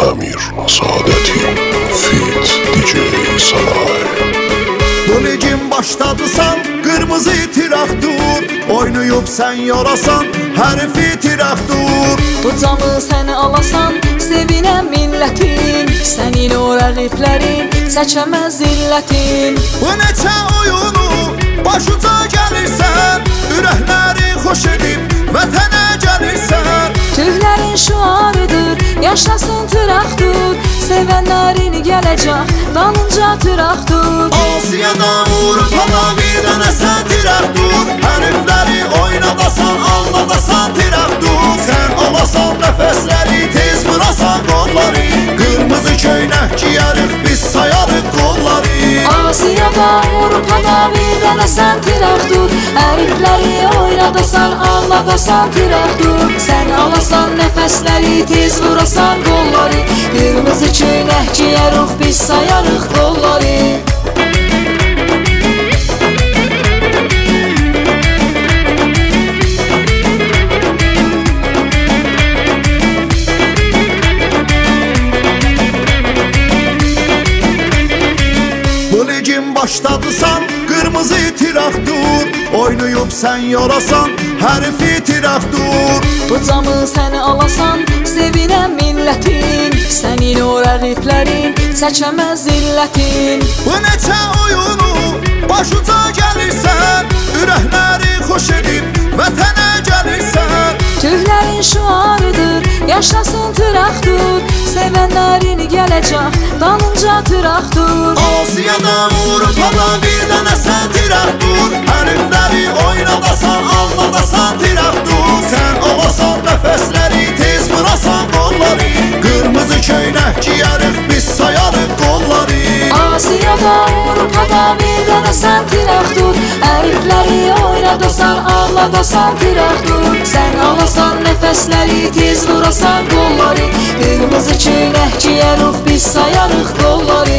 Əmir Sadəti Fit DJ Salay. Bu ligin başladısan, qırmızı traktor oynayıb sən yarasan, hərifi traktor. Bu camı səni alasan, sevinən millətin, sənin o rəqiblərin çəkəməz illətin. Bu neçə oyunu başuca gəlirsən, ürəkləri xoş edib vətənə gəlirsən. Türklərin şüarıdır, yaşasın traktor, sevənlərin gələcək, dalınca traktor. Asiyada, Avropada bir dənə sən traktor, hərifləri oynadasan, anladasan traktor. Sən alasan nəfəsləri, tez vurasan qolları, qırmızı köynək giyərik, biz sayarıq qolları. Asiyada, Avropada bir dənə sən traktor, hərifləri oynadasan, anladasan traktor. Sən alasan nəfəsləri, tez vurasan qolları, qırmızı köynək giyərik, biz sayarıq qolları. Bu ligin başladısan, qırmızı traktor oynayıb sən yarasan, hərifi traktor. Bu camı səni alasan, sevinən millətin, sənin o rəqiblərin çəkəməz illətin. Bu neçə oyunu başuca gəlirsən, ürəkləri xoş edib vətənə gəlirsən. Türklərin şüarıdır, yaşasın traktor, sevənlərin gələcək, dalınca traktor. Asiyada, Avropada bir dənə sən traktor, hərifləri oynadasan, anladasan traktor. Sən alasan nəfəsləri, tez vurasan qolları, qırmızı köynək giyərik, biz sayarıq qolları. Asiyada, Avropada bir dənə sən traktor, hərifləri oynadasan, anladasan traktor. Sən alasan nəfəsləri, tez vurasan qolları, qırmızı köynək giyərik, biz sayarıq qolları.